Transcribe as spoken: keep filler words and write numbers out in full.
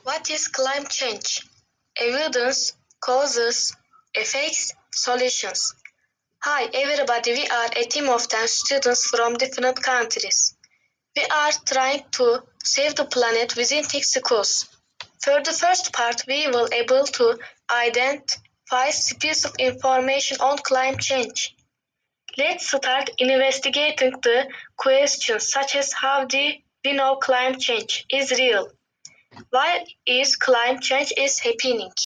What is climate change? Evidence, causes, effects, solutions. Hi everybody, we are a team of ten students from different countries. We are trying to save the planet within six schools. For the first part, we will able to identify pieces of information on climate change. Let's start investigating the questions such as how do we know climate change is real? Why is climate change is happening?